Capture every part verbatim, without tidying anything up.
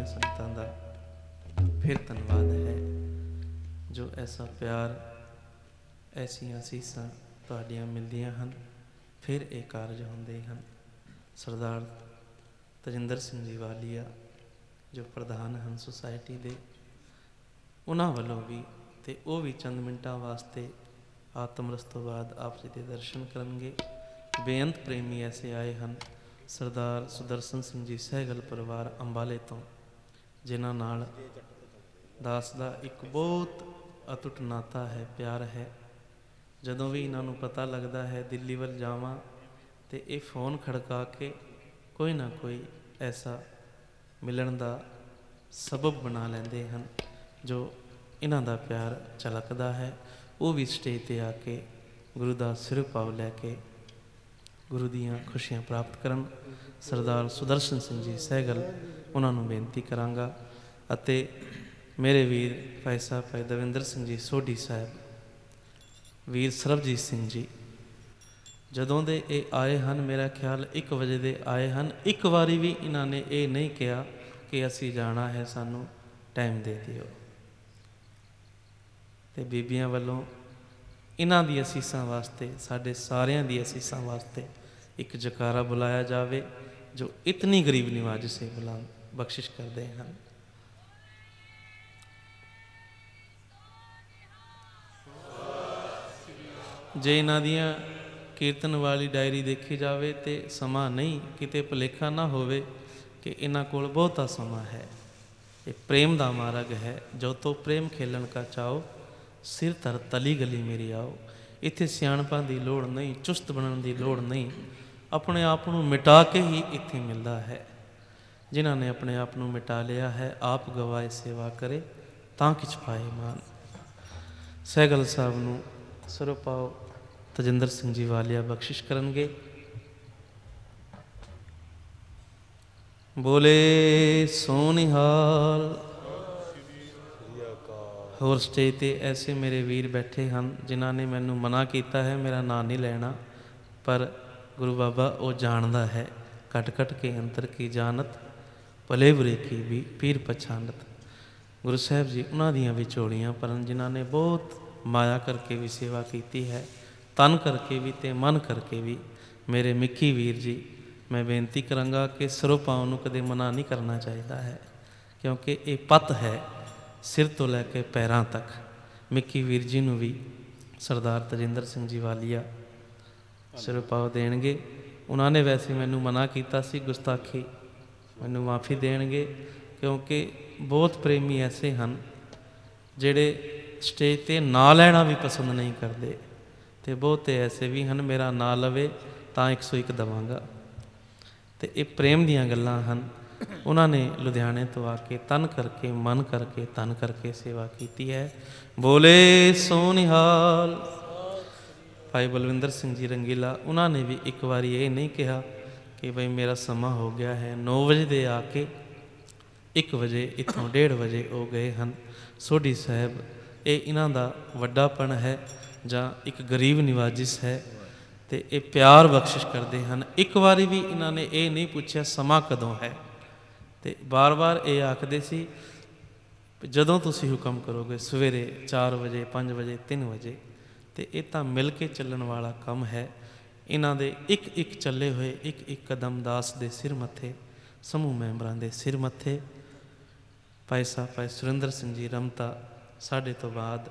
ਸੰਗਤਾਂ ਦਾ ਫਿਰ ਧੰਨਵਾਦ ਹੈ ਜੋ ਐਸਾ ਪਿਆਰ, ਐਸੀਆਂ ਅਸੀਸਾਂ ਤੁਹਾਡੀਆਂ ਮਿਲਦੀਆਂ ਹਨ, ਫਿਰ ਇਹ ਕਾਰਜ ਹੁੰਦੇ ਹਨ। ਸਰਦਾਰ ਤਜਿੰਦਰ ਸਿੰਘ ਜੀ ਵਾਲੀਆ ਜੋ ਪ੍ਰਧਾਨ ਹਨ ਸੁਸਾਇਟੀ ਦੇ, ਉਹਨਾਂ ਵੱਲੋਂ ਵੀ, ਅਤੇ ਉਹ ਵੀ ਚੰਦ ਮਿੰਟਾਂ ਵਾਸਤੇ ਆਤਮਰਸ ਤੋਂ ਬਾਅਦ ਆਪ ਜੀ ਦੇ ਦਰਸ਼ਨ ਕਰਨਗੇ। ਬੇਅੰਤ ਪ੍ਰੇਮੀ ਐਸੇ ਆਏ ਹਨ, ਸਰਦਾਰ ਸੁਦਰਸ਼ਨ ਸਿੰਘ ਜੀ ਸਹਿਗਲ ਪਰਿਵਾਰ ਅੰਬਾਲੇ ਤੋਂ, ਜਿਨ੍ਹਾਂ ਨਾਲ ਦਾਸ ਦਾ ਇੱਕ ਬਹੁਤ ਅਟੁੱਟ ਨਾਤਾ ਹੈ, ਪਿਆਰ ਹੈ। ਜਦੋਂ ਵੀ ਇਹਨਾਂ ਨੂੰ ਪਤਾ ਲੱਗਦਾ ਹੈ ਦਿੱਲੀ ਵੱਲ ਜਾਵਾਂ, ਅਤੇ ਇਹ ਫੋਨ ਖੜਕਾ ਕੇ ਕੋਈ ਨਾ ਕੋਈ ਐਸਾ ਮਿਲਣ ਦਾ ਸਬਬ ਬਣਾ ਲੈਂਦੇ ਹਨ ਜੋ ਇਹਨਾਂ ਦਾ ਪਿਆਰ ਝਲਕਦਾ ਹੈ। ਉਹ ਵੀ ਸਟੇਜ 'ਤੇ ਆ ਕੇ ਗੁਰੂ ਦਾ ਸਿਰ ਭਾਵ ਲੈ ਕੇ ਗੁਰੂ ਦੀਆਂ ਖੁਸ਼ੀਆਂ ਪ੍ਰਾਪਤ ਕਰਨ। ਸਰਦਾਰ ਸੁਦਰਸ਼ਨ ਸਿੰਘ ਜੀ ਸਹਿਗਲ, ਉਹਨਾਂ ਨੂੰ ਬੇਨਤੀ ਕਰਾਂਗਾ, ਅਤੇ ਮੇਰੇ ਵੀਰ ਭਾਈ ਸਾਹਿਬ ਭਾਈ ਦਵਿੰਦਰ ਸਿੰਘ ਜੀ ਸੋਢੀ ਸਾਹਿਬ, ਵੀਰ ਸਰਬਜੀਤ ਸਿੰਘ ਜੀ, ਜਦੋਂ ਦੇ ਇਹ ਆਏ ਹਨ, ਮੇਰਾ ਖਿਆਲ ਇੱਕ ਵਜੇ ਦੇ ਆਏ ਹਨ, ਇੱਕ ਵਾਰੀ ਵੀ ਇਹਨਾਂ ਨੇ ਇਹ ਨਹੀਂ ਕਿਹਾ ਕਿ ਅਸੀਂ ਜਾਣਾ ਹੈ, ਸਾਨੂੰ ਟਾਈਮ ਦੇ ਦਿਓ। ਅਤੇ ਬੀਬੀਆਂ ਵੱਲੋਂ ਇਹਨਾਂ ਦੀ ਅਸੀਸਾਂ ਵਾਸਤੇ, ਸਾਡੇ ਸਾਰਿਆਂ ਦੀ ਅਸੀਸਾਂ ਵਾਸਤੇ ਇੱਕ ਜਕਾਰਾ ਬੁਲਾਇਆ ਜਾਵੇ ਜੋ ਇਤਨੀ ਗਰੀਬ ਨਿਵਾਜ ਸੇ ਬੁਲਾ ਬਖਸ਼ਿਸ਼ ਕਰਦੇ ਹਨ। ਜੇ ਇਹਨਾਂ ਦੀਆਂ ਕੀਰਤਨ ਵਾਲੀ ਡਾਇਰੀ ਦੇਖੀ ਜਾਵੇ ਤੇ ਸਮਾਂ ਨਹੀਂ, ਕਿਤੇ ਭੁਲੇਖਾ ਨਾ ਹੋਵੇ ਕਿ ਇਹਨਾਂ ਕੋਲ ਬਹੁਤਾ ਸਮਾਂ ਹੈ। ਇਹ ਪ੍ਰੇਮ ਦਾ ਮਾਰਗ ਹੈ, ਜੋ ਤੋਂ ਪ੍ਰੇਮ ਖੇਲਣ ਕਾ ਚਾਓ, ਸਿਰ ਧਰ ਤਲੀ ਗਲੀ ਮੇਰੀ ਆਓ। ਇੱਥੇ ਸਿਆਣਪਾਂ ਦੀ ਲੋੜ ਨਹੀਂ, ਚੁਸਤ ਬਣਨ ਦੀ ਲੋੜ ਨਹੀਂ, ਆਪਣੇ ਆਪ ਨੂੰ ਮਿਟਾ ਕੇ ਹੀ ਇੱਥੇ ਮਿਲਦਾ ਹੈ। ਜਿਨ੍ਹਾਂ ਨੇ ਆਪਣੇ ਆਪ ਨੂੰ ਮਿਟਾ ਲਿਆ ਹੈ, ਆਪ ਗਵਾਏ ਸੇਵਾ ਕਰੇ ਤਾਂ ਕਿਛ ਪਾਏ ਮਾਨ। ਸਹਿਗਲ ਸਾਹਿਬ ਨੂੰ ਸਰੋਪਾਓ ਤਜਿੰਦਰ ਸਿੰਘ ਜੀ ਵਾਲੀਆ ਬਖਸ਼ਿਸ਼ ਕਰਨਗੇ। ਬੋਲੇ ਸੋ ਨਿਹਾਲ। ਹੋਰ ਸਟੇਜ 'ਤੇ ਐਸੇ ਮੇਰੇ ਵੀਰ ਬੈਠੇ ਹਨ ਜਿਨ੍ਹਾਂ ਨੇ ਮੈਨੂੰ ਮਨਾ ਕੀਤਾ ਹੈ ਮੇਰਾ ਨਾਂ ਨਹੀਂ ਲੈਣਾ, ਪਰ ਗੁਰੂ ਬਾਬਾ ਉਹ ਜਾਣਦਾ ਹੈ, ਘਟ ਘਟ ਕੇ ਅੰਤਰ ਕੀ ਜਾਨਤ, ਭਲੇ ਬੁਰੇ ਕੀ ਵੀ ਪੀਰ ਪਛਾਨਤ। ਗੁਰੂ ਸਾਹਿਬ ਜੀ ਉਹਨਾਂ ਦੀਆਂ ਵੀ ਝੋਲੀਆਂ ਭਰਨ ਜਿਨ੍ਹਾਂ ਨੇ ਬਹੁਤ ਮਾਇਆ ਕਰਕੇ ਵੀ ਸੇਵਾ ਕੀਤੀ ਹੈ, ਤਨ ਕਰਕੇ ਵੀ ਅਤੇ ਮਨ ਕਰਕੇ ਵੀ। ਮੇਰੇ ਮਿੱਕੀ ਵੀਰ ਜੀ, ਮੈਂ ਬੇਨਤੀ ਕਰਾਂਗਾ ਕਿ ਸਰੋਪਾਉ ਨੂੰ ਕਦੇ ਮਨਾ ਨਹੀਂ ਕਰਨਾ ਚਾਹੀਦਾ ਹੈ, ਕਿਉਂਕਿ ਇਹ ਪੱਤ ਹੈ ਸਿਰ ਤੋਂ ਲੈ ਕੇ ਪੈਰਾਂ ਤੱਕ। ਮਿੱਕੀ ਵੀਰ ਜੀ ਨੂੰ ਵੀ ਸਰਦਾਰ ਤਜਿੰਦਰ ਸਿੰਘ ਜੀ ਵਾਲੀਆ ਸਰੋਪਾਉ ਦੇਣਗੇ। ਉਹਨਾਂ ਨੇ ਵੈਸੇ ਮੈਨੂੰ ਮਨਾ ਕੀਤਾ ਸੀ, ਗੁਸਤਾਖੀ, ਮੈਨੂੰ ਮਾਫੀ ਦੇਣਗੇ, ਕਿਉਂਕਿ ਬਹੁਤ ਪ੍ਰੇਮੀ ਐਸੇ ਹਨ ਜਿਹੜੇ ਸਟੇਜ 'ਤੇ ਨਾਂ ਲੈਣਾ ਵੀ ਪਸੰਦ ਨਹੀਂ ਕਰਦੇ, ਅਤੇ ਬਹੁਤੇ ਐਸੇ ਵੀ ਹਨ ਮੇਰਾ ਨਾਂ ਲਵੇ ਤਾਂ ਇੱਕ ਸੌ ਇੱਕ ਦੇਵਾਂਗਾ। ਅਤੇ ਇਹ ਪ੍ਰੇਮ ਦੀਆਂ ਗੱਲਾਂ ਹਨ। ਉਹਨਾਂ ਨੇ ਲੁਧਿਆਣੇ ਤੋਂ ਆ ਕੇ ਤਨ ਕਰਕੇ, ਮਨ ਕਰਕੇ, ਤਨ ਕਰਕੇ ਸੇਵਾ ਕੀਤੀ ਹੈ। ਬੋਲੇ ਸੋ ਨਿਹਾਲ। ਭਾਈ ਬਲਵਿੰਦਰ ਸਿੰਘ ਜੀ ਰੰਗੀਲਾ, ਉਹਨਾਂ ਨੇ ਵੀ ਇੱਕ ਵਾਰੀ ਇਹ ਨਹੀਂ ਕਿਹਾ ਕਿ ਬਈ ਮੇਰਾ ਸਮਾਂ ਹੋ ਗਿਆ ਹੈ। ਨੌ ਵਜੇ ਦੇ ਆ ਕੇ ਇੱਕ ਵਜੇ ਇੱਥੋਂ ਡੇਢ ਵਜੇ ਉਹ ਗਏ ਹਨ। ਸੋਢੀ ਸਾਹਿਬ, ਇਹ ਇਹਨਾਂ ਦਾ ਵੱਡਾਪਣ ਹੈ ਜਾਂ ਇੱਕ ਗਰੀਬ ਨਿਵਾਜਿਸ ਹੈ, ਅਤੇ ਇਹ ਪਿਆਰ ਬਖਸ਼ਿਸ਼ ਕਰਦੇ ਹਨ। ਇੱਕ ਵਾਰੀ ਵੀ ਇਹਨਾਂ ਨੇ ਇਹ ਨਹੀਂ ਪੁੱਛਿਆ ਸਮਾਂ ਕਦੋਂ ਹੈ, ਅਤੇ ਵਾਰ ਵਾਰ ਇਹ ਆਖਦੇ ਸੀ ਜਦੋਂ ਤੁਸੀਂ ਹੁਕਮ ਕਰੋਗੇ, ਸਵੇਰੇ ਚਾਰ ਵਜੇ, ਪੰਜ ਵਜੇ, ਤਿੰਨ ਵਜੇ। ਅਤੇ ਇਹ ਤਾਂ ਮਿਲ ਕੇ ਚੱਲਣ ਵਾਲਾ ਕੰਮ ਹੈ। ਇਹਨਾਂ ਦੇ ਇੱਕ ਇੱਕ ਚੱਲੇ ਹੋਏ ਇੱਕ ਇੱਕ ਕਦਮ ਦਾਸ ਦੇ ਸਿਰ ਮੱਥੇ, ਸਮੂਹ ਮੈਂਬਰਾਂ ਦੇ ਸਿਰ ਮੱਥੇ। ਭਾਈ ਸਾਹਿਬ ਭਾਈ ਸੁਰਿੰਦਰ ਸਿੰਘ ਜੀ ਰਮਤਾ ਸਾਡੇ ਤੋਂ ਬਾਅਦ,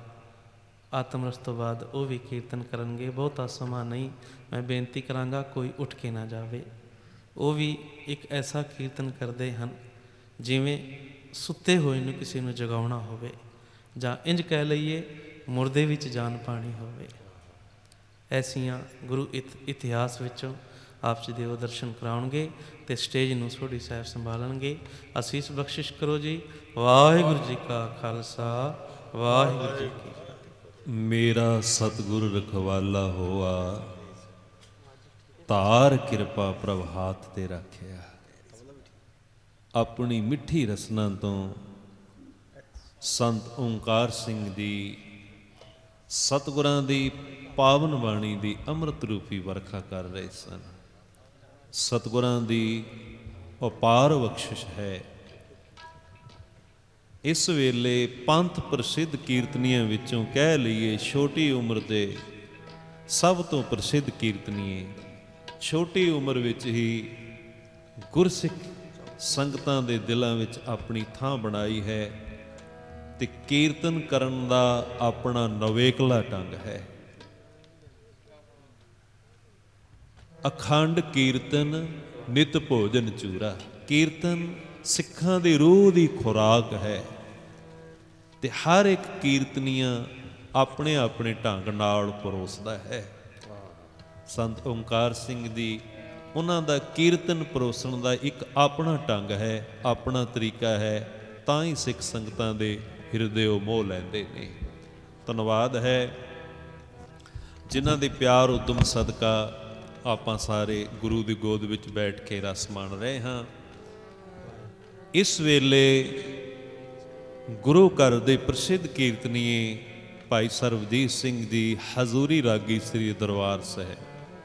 ਆਤਮਰਸ ਤੋਂ ਬਾਅਦ ਉਹ ਵੀ ਕੀਰਤਨ ਕਰਨਗੇ। ਬਹੁਤਾ ਸਮਾਂ ਨਹੀਂ, ਮੈਂ ਬੇਨਤੀ ਕਰਾਂਗਾ ਕੋਈ ਉੱਠ ਕੇ ਨਾ ਜਾਵੇ। ਉਹ ਵੀ ਇੱਕ ਐਸਾ ਕੀਰਤਨ ਕਰਦੇ ਹਨ ਜਿਵੇਂ ਸੁੱਤੇ ਹੋਏ ਨੂੰ ਕਿਸੇ ਨੂੰ ਜਗਾਉਣਾ ਹੋਵੇ, ਜਾਂ ਇੰਝ ਕਹਿ ਲਈਏ ਮੁਰਦੇ ਵਿੱਚ ਜਾਨ ਪਾਣੀ ਹੋਵੇ। ਐਸੀਆਂ ਗੁਰੂ ਇਤ ਇਤਿਹਾਸ ਵਿੱਚੋਂ ਆਪ ਜੀ ਦੇ ਉਹ ਦਰਸ਼ਨ ਕਰਾਉਣਗੇ, ਅਤੇ ਸਟੇਜ ਨੂੰ ਸੋਢੀ ਸਾਹਿਬ ਸੰਭਾਲਣਗੇ। ਅਸੀਸ ਬਖਸ਼ਿਸ਼ ਕਰੋ ਜੀ। ਵਾਹਿਗੁਰੂ ਜੀ ਕਾ ਖਾਲਸਾ, ਵਾਹਿਗੁਰੂ ਜੀ ਕੀ ਫਤਿਹ। ਮੇਰਾ ਸਤਿਗੁਰ ਰਖਵਾਲਾ ਹੋਆ, ਧਾਰ ਕਿਰਪਾ ਪ੍ਰਭ ਹਾਥ ਤੇ ਰੱਖਿਆ। ਆਪਣੀ ਮਿੱਠੀ ਰਸਨਾ ਤੋਂ ਸੰਤ ਓਂਕਾਰ ਸਿੰਘ ਦੀ, ਸਤਿਗੁਰਾਂ ਦੀ ਪਾਵਨ ਬਾਣੀ ਦੀ ਅੰਮ੍ਰਿਤ ਰੂਪੀ ਵਰਖਾ ਕਰ ਰਹੇ ਸਨ। ਸਤਿਗੁਰਾਂ ਦੀ ਅਪਾਰ ਬਖਸ਼ਿਸ਼ ਹੈ ਇਸ ਵੇਲੇ ਪੰਥ ਪ੍ਰਸਿੱਧ ਕੀਰਤਨੀਆਂ ਵਿੱਚੋਂ ਕਹਿ ਲਈਏ ਛੋਟੀ ਉਮਰ ਦੇ ਸਭ ਤੋਂ ਪ੍ਰਸਿੱਧ ਕੀਰਤਨੀਏ, ਛੋਟੀ ਉਮਰ ਵਿੱਚ ਹੀ ਗੁਰਸਿੱਖ ਸੰਗਤਾਂ ਦੇ ਦਿਲਾਂ ਵਿੱਚ ਆਪਣੀ ਥਾਂ ਬਣਾਈ ਹੈ ਤੇ ਕੀਰਤਨ ਕਰਨ ਦਾ ਆਪਣਾ ਨਵੇਕਲਾ ਢੰਗ ਹੈ। ਅਖੰਡ ਕੀਰਤਨ ਨਿਤ ਭੋਜਨ ਚੂਰਾ। ਕੀਰਤਨ ਸਿੱਖਾਂ ਦੀ ਰੂਹ ਦੀ ਖੁਰਾਕ ਹੈ ਤੇ ਹਰ ਇੱਕ ਕੀਰਤਨੀਆਂ ਆਪਣੇ ਆਪਣੇ ਢੰਗ ਨਾਲ ਪਰੋਸਦਾ ਹੈ। ਸੰਤ ਓਂਕਾਰ ਸਿੰਘ ਦੀ ਉਹਨਾਂ ਦਾ ਕੀਰਤਨ ਪਰੋਸਣ ਦਾ ਇੱਕ ਆਪਣਾ ਢੰਗ ਹੈ, ਆਪਣਾ ਤਰੀਕਾ ਹੈ, ਤਾਂ ਹੀ ਸਿੱਖ ਸੰਗਤਾਂ ਦੇ ਹਿਰਦੇ ਉਹ ਮੋਹ ਲੈਂਦੇ ਨੇ। ਧੰਨਵਾਦ ਹੈ ਜਿਨ੍ਹਾਂ ਦੇ ਪਿਆਰ ਉਦਮ ਸਦਕਾ ਆਪਾਂ ਸਾਰੇ ਗੁਰੂ ਦੀ ਗੋਦ ਵਿੱਚ ਬੈਠ ਕੇ ਰਸ ਮਾਣ ਰਹੇ ਹਾਂ। ਇਸ ਵੇਲੇ ਗੁਰੂ ਘਰ ਦੇ ਪ੍ਰਸਿੱਧ ਕੀਰਤਨੀਏ ਭਾਈ ਸਰਬਜੀਤ ਸਿੰਘ ਦੀ ਹਜ਼ੂਰੀ ਰਾਗੀ ਸ੍ਰੀ ਦਰਬਾਰ ਸਾਹਿਬ।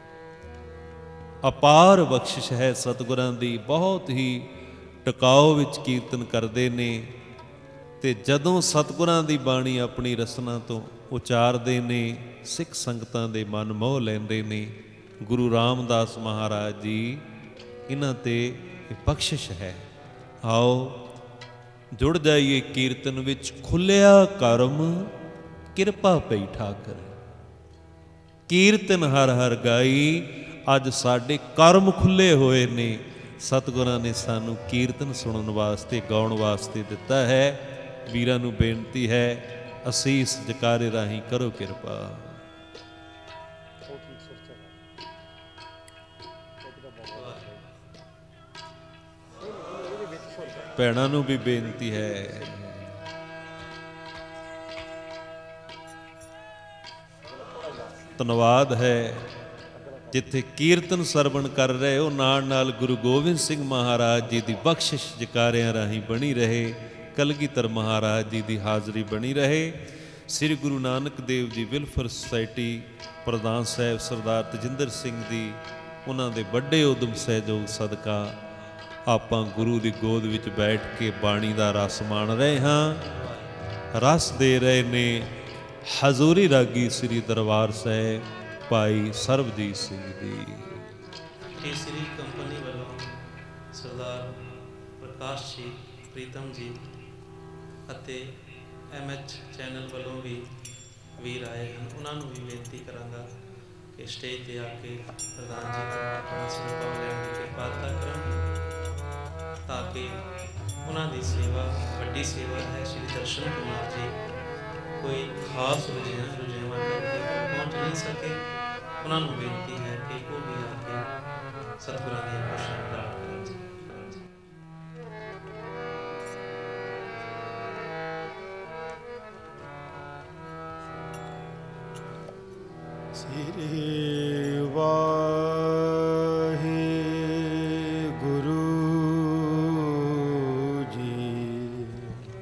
ਅਪਾਰ ਬਖਸ਼ਿਸ਼ ਹੈ ਸਤਿਗੁਰਾਂ ਦੀ, ਬਹੁਤ ਹੀ ਟਿਕਾਓ ਵਿੱਚ ਕੀਰਤਨ ਕਰਦੇ ਨੇ ਤੇ ਜਦੋਂ ਸਤਿਗੁਰਾਂ ਦੀ ਬਾਣੀ ਆਪਣੀ ਰਸਨਾ ਤੋਂ ਉਚਾਰਦੇ ਨੇ ਸਿੱਖ ਸੰਗਤਾਂ ਦੇ ਮਨ ਮੋਹ ਲੈਂਦੇ ਨੇ। ਗੁਰੂ ਰਾਮਦਾਸ ਮਹਾਰਾਜ ਜੀ ਇਹਨਾਂ ਤੇ ਬਖਸ਼ਿਸ਼ ਹੈ। ਆਓ ਜੁੜ ਜਾਈਏ ਕੀਰਤਨ ਵਿੱਚ। ਖੁੱਲਿਆ ਕਰਮ ਕਿਰਪਾ ਪਈ ਠਾਕਰ, ਕੀਰਤਨ ਹਰ ਹਰ ਗਾਈ। ਅੱਜ ਸਾਡੇ ਕਰਮ ਖੁੱਲੇ ਹੋਏ ਨੇ, ਸਤਿਗੁਰਾਂ ਨੇ ਸਾਨੂੰ ਕੀਰਤਨ ਸੁਣਨ ਵਾਸਤੇ ਗਾਉਣ ਵਾਸਤੇ ਦਿੱਤਾ ਹੈ। ਵੀਰਾਂ ਨੂੰ ਬੇਨਤੀ ਹੈ ਅਸੀਸ ਜਕਾਰੇ ਰਾਹੀਂ ਕਰੋ ਕਿਰਪਾ। ਭੈਣਾਂ ਨੂੰ ਵੀ ਬੇਨਤੀ ਹੈ। ਧੰਨਵਾਦ ਹੈ ਜਿੱਥੇ ਕੀਰਤਨ ਸਰਵਣ ਕਰ ਰਹੇ ਹੋ ਨਾਲ ਨਾਲ ਗੁਰੂ ਗੋਬਿੰਦ ਸਿੰਘ ਮਹਾਰਾਜ ਜੀ ਦੀ ਬਖਸ਼ਿਸ਼ ਜਕਾਰਿਆਂ ਰਾਹੀਂ ਬਣੀ ਰਹੇ, ਕਲਗੀਧਰ ਮਹਾਰਾਜ ਜੀ ਦੀ ਹਾਜ਼ਰੀ ਬਣੀ ਰਹੇ। ਸ੍ਰੀ ਗੁਰੂ ਨਾਨਕ ਦੇਵ ਜੀ ਵੈਲਫੇਅਰ ਸੁਸਾਇਟੀ ਪ੍ਰਧਾਨ ਸਾਹਿਬ ਸਰਦਾਰ ਤਜਿੰਦਰ ਸਿੰਘ ਦੀ ਉਹਨਾਂ ਦੇ ਵੱਡੇ ਉਦਮ ਸਹਿਯੋਗ ਸਦਕਾ ਆਪਾਂ ਗੁਰੂ ਦੀ ਗੋਦ ਵਿੱਚ ਬੈਠ ਕੇ ਬਾਣੀ ਦਾ ਰਸ ਮਾਣ ਰਹੇ ਹਾਂ। ਰਸ ਦੇ ਰਹੇ ਨੇ ਹਜ਼ੂਰੀ ਰਾਗੀ ਸ੍ਰੀ ਦਰਬਾਰ ਸਾਹਿਬ ਭਾਈ ਸਰਬਜੀਤ ਸਿੰਘ ਜੀ। ਕੇਸਰੀ ਕੰਪਨੀ ਵੱਲੋਂ ਸਰਦਾਰ ਪ੍ਰਕਾਸ਼ ਜੀ ਪ੍ਰੀਤਮ ਜੀ ਅਤੇ ਐਮ ਐਚ ਚੈਨਲ ਵੱਲੋਂ ਵੀ ਵੀਰ ਆਏ ਹਨ। ਉਹਨਾਂ ਨੂੰ ਵੀ ਬੇਨਤੀ ਕਰਾਂਗਾ ਕਿ ਸਟੇਜ 'ਤੇ ਆ ਕੇ ਪ੍ਰਧਾਨ ਜੀ ਤੋਂ ਆਪਣਾ ਸੰਕਲਪ ਲੈਣ ਦੀ ਕਿਰਪਾਲਤਾ ਕਰਨ ਤਾਂ ਕਿ ਉਹਨਾਂ ਦੀ ਸੇਵਾ ਵੱਡੀ ਸੇਵਾ ਹੈ। ਸ਼੍ਰੀ ਦਰਸ਼ਨ ਕੁਮਾਰ ਜੀ ਕੋਈ ਖਾਸ ਰੁਝੇਵਾਂ ਰੁਝੇਵਾਂ ਕਰਕੇ ਪਹੁੰਚ ਨਹੀਂ ਸਕੇ, ਉਹਨਾਂ ਨੂੰ ਬੇਨਤੀ ਹੈ ਕਿ ਉਹ ਵੀ ਆ ਕੇ ਸਤਿਗੁਰਾਂ ਦੀਆਂ ਬਖਸ਼ਿਸ਼ਾਂ ਪ੍ਰਾਪਤ ਕਰਨ ਜੀ। ਸ੍ਰੀ ਵਾਹਿਗੁਰੂ ਜੀ।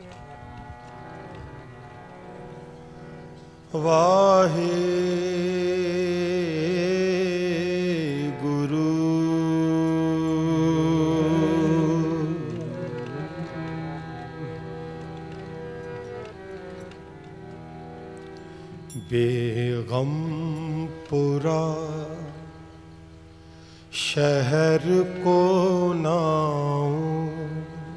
ਵਾਹਿਗੁਰੂ बेगमपुरा शहर को नाऊं,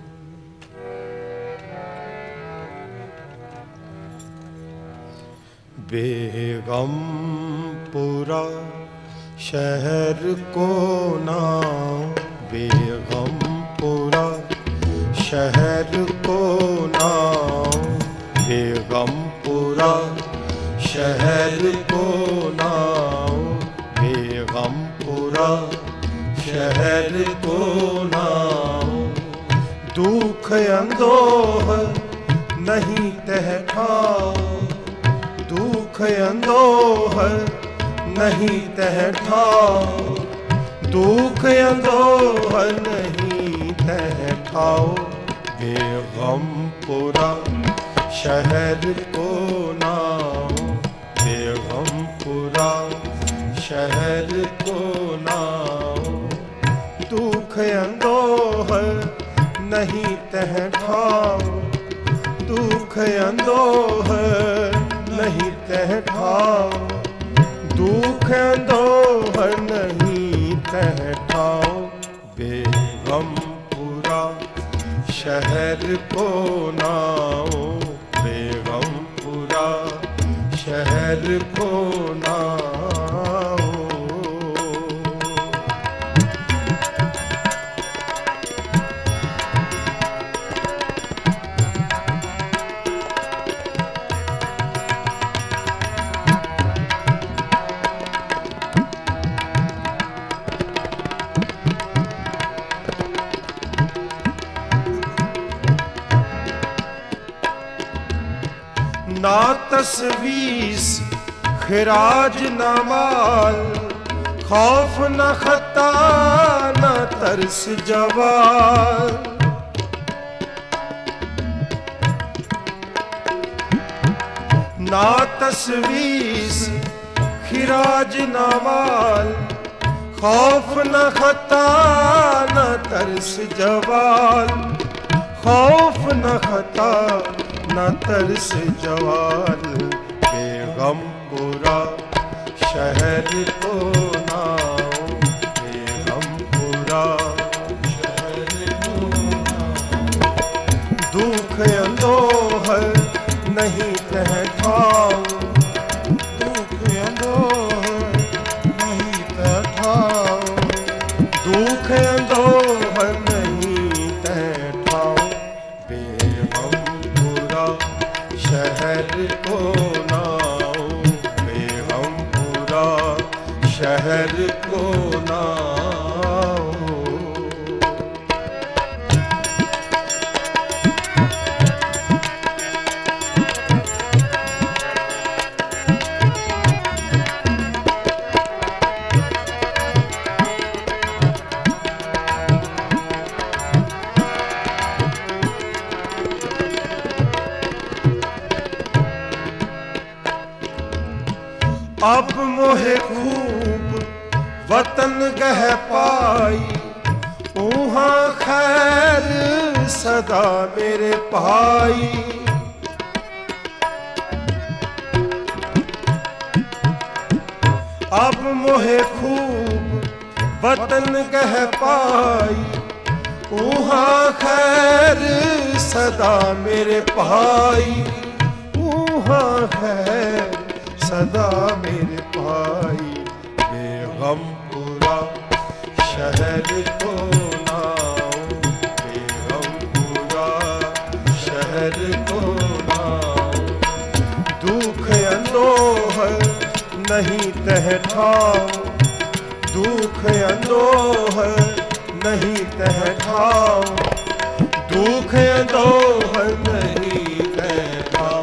बेगमपुरा शहर को नाऊं, बेगमपुरा शहर को नाऊं, बेगमपुरा शहर को नाऊं, बेगमपुरा शहर को नाऊं। दुख अंदोह नहीं तह ठाओ, दुख अंदोह नहीं तह ठाओ, दुख अंदोह नहीं तह ठाओ। बेगमपुरा शहर को नाऊं, बेगमपुरा शहर को नाऊं। दुख अंदोह नहीं तह ठाओ, दुख अंदोह नहीं तह ठाओ, दुख अंदोह नहीं तह ठाओ। बेगमपुरा शहर को नाओ, बेगमपुरा शहर को नाओ। ना तसवीस खिराज न माल, खौफ न खता न तरस जवाल। ना तसवीस खिराज न माल, खौफ न खता न तरस जवाल। खौफ न खता न तरस जवाल। बेगमपुरा शहर को नाओ, बेगमपुरा शहर को नाओ। दुख अंदोह नहीं तह ठाओ, दुख अंदोह नहीं तह ठाओ। दुख अंदोह नहीं तह ठाओ। बेगमपुरा शहर को नाओ, बेगमपुरा शहर को नाओ। अब मोहे खूब वतन गह पाई, ऊहाँ खैर सदा मेरे पाई। अब मोहे खूब वतन गह पाई, ऊहाँ खैर सदा मेरे पाई। ऊहाँ खैर सदा मेरे पाई। बेगमपुरा शहर को नाओ, बेगमपुरा शहर को नाओ। दुख अंदोह नहीं तह ठाओ, दुख अंदोह नहीं तह ठाओ। दुख अंदोह नहीं तह ठाओ।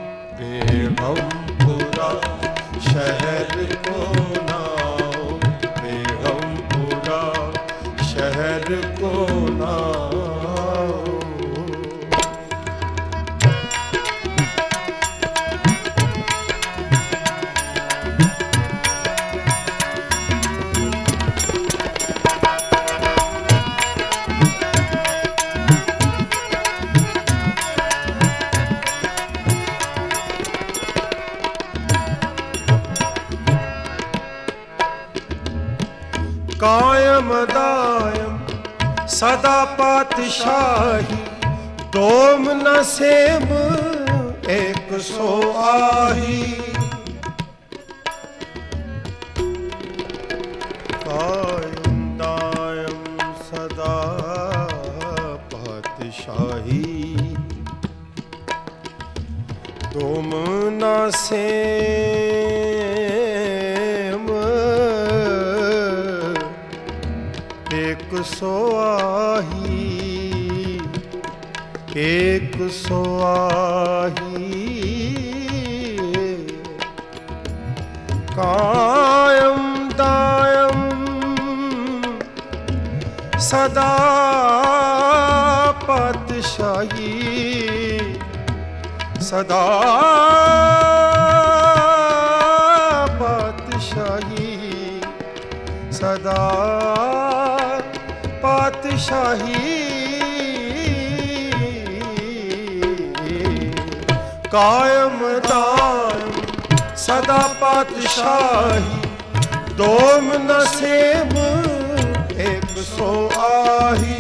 बेगमपुरा शहर को नाओ, बेगमपुरा शहर को नाओ। कायम दायम सदा पातशाही, दोम न सेम एक सो आही। कायम दायम सदा पातशाही, दोम न सेम एक सो आही, एक सो आही। कायम दायम सदा पातशाही, सदा पातशाही, सदा पातशाही। कायम दायम सदा पातशाही, दोम न सेम एक सो आही।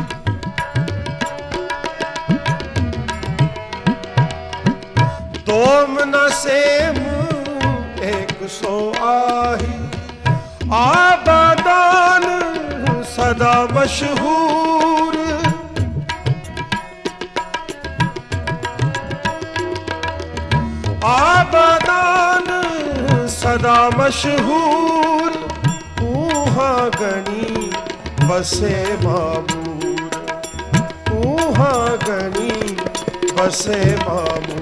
दोम न सेम एक सौ आही, आबादान सदा मशहूर। आबादान सदा मशहूर, ऊहा गणी बसे मामूर। ऊहा गणी बसे मामूर,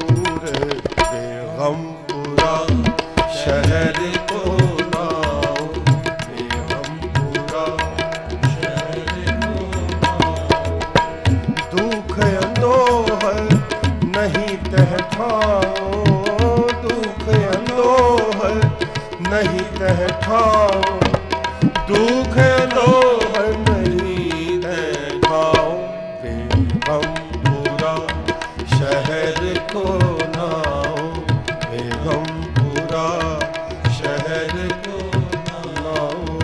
बेगमपुरा शहर को नाओ, बेगमपुरा शहर को नाओ। दुख अंदोह नहीं तह ठाओ, दुख अंदोह नहीं तह ठाओ, दुख अंदोह नहीं तह ठाओ। बेगमपुरा शहर को नाओ, बेगमपुरा शहर को नाओ।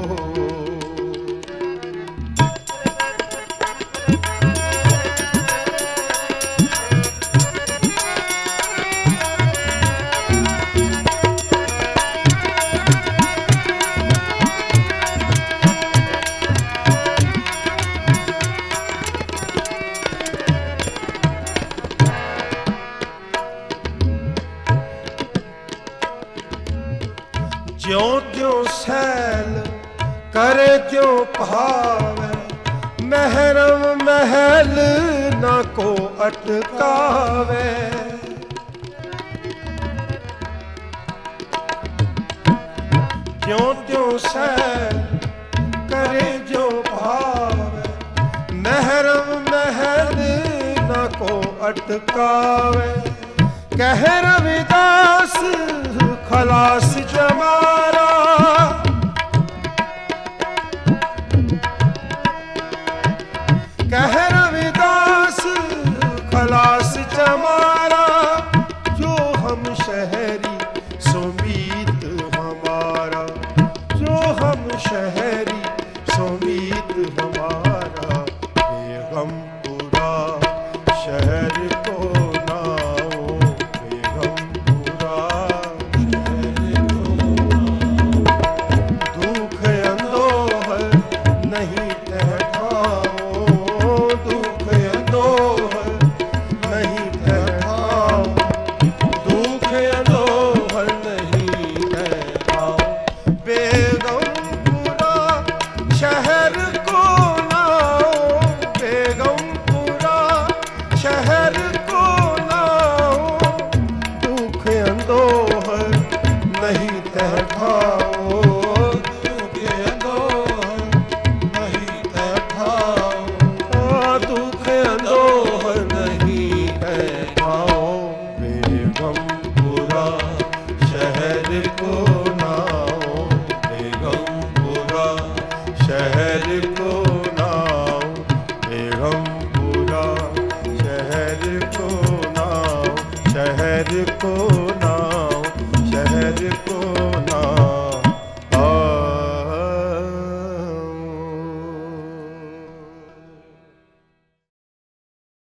ज्यों त्यों सैल करे त्यों भावे, महरम महल न को अटकावे। ज्यों त्यों सैल करे ज्यों भावे, महरम महल न को अटकावे। कह रविदास खलास जमारा, कह रविदास खलास जमारा। जो हम शहरी सुमीत हमारा, जो हम शहरी सुमीत हमारा। बेगमपुरा शहर को नाओ, बेगमपुरा शहर को नाओ। दुख अंदोह नहीं तह ठाओ, दुख अंदोह नहीं तह ठाओ, दुख अंदोह नहीं तह ठाओ। बेगमपुरा शहर को नाओ, बेगमपुरा शहर को नाओ। दुख अंदोह नहीं तह ठाओ, दुख अंदोह नहीं तह ठाओ, दुख अंदोह नहीं तह ठाओ। बेगमपुरा शहर को नाओ, बेगमपुरा शहर को नाओ, बेगमपुरा शहर को नाओ, शहर को